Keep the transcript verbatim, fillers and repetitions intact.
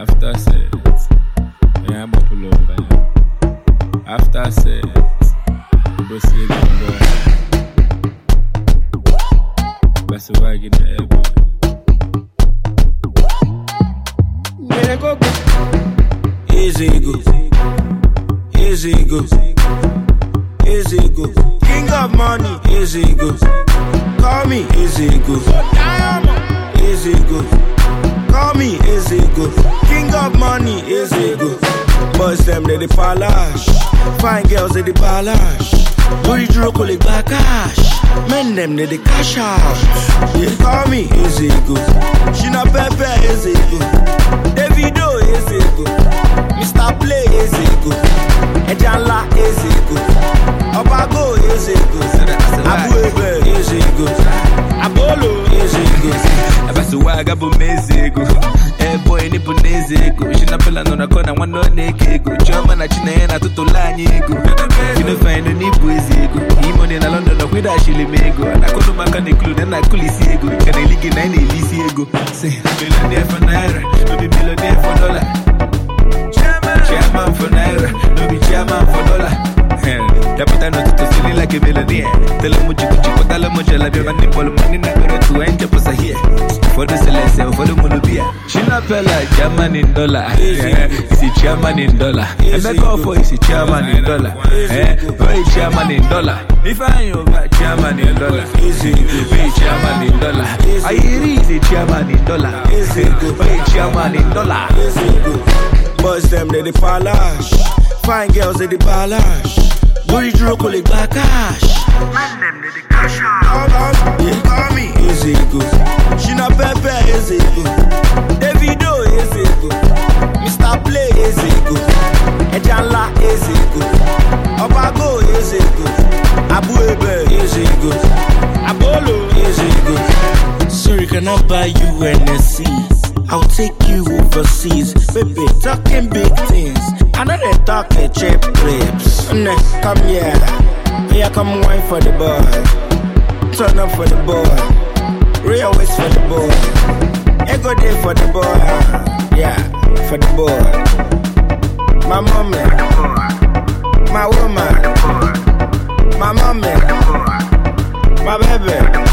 After sex, yeah, I'm pull over. After sex, we go see the boy. That's why I get the elbow. Yeah, go go. Easy go, easy go, easy go. King of money, easy go. Call me easy go, easy go. Call me easy go. King of money, easy go. Boys them they the palash, fine girls they the palash. Booty draw collect back cash. Men them they the cash out. Yeah, call me easy go. She not pepe easy go. Davido easy go. Mister Play easy go. Ejala easy go. Obago easy go. Abu Ebe easy go. Abolo easy go. Abasuwaga bu easy go. Eh boy ni bu easy go. She not pela no na kona wano neke go. Choma na chine na tutolanyi go. You know find ni bu easy go. Imoni na London no kwida shili mego. Na kono makani kulu na na kulisi ego. Kane ligi na ine ilisi ego. Say millionaire for naira, no be millionaire for dollar. Chairman for naira, no be chairman for dollar. Capita no to silly like a millionaire. Tell them what you could you tell them what you love your money for money na go to enter for here. For the celestial, for the monobia. She not feel like chairman in dollar. Is it chairman in dollar? And make up for is it chairman in dollar. Eh, very chairman in dollar. If I you got chairman in dollar, easy, very chairman in dollar. I is it chairman in dollar. Very chairman in dollar. Boys them they the palash, fine girls they the palash. Booty draw collect back cash. Man them they the cash out. Yeah, call me easy go. She not pepe easy go. Davido easy go. Mister Play easy go. Ejala easy go. Obago easy go. Abu Ebe easy go. Abolo easy go. Sorry, can I buy you N S C? I'll take you overseas, baby, talking big things. I know they talk the cheap clips. Nah, come here, here come wine for the boy. Turn up for the boy, real waist for the boy. Ego day for the boy, yeah, for the boy. My mommy, my woman, my mommy, my baby.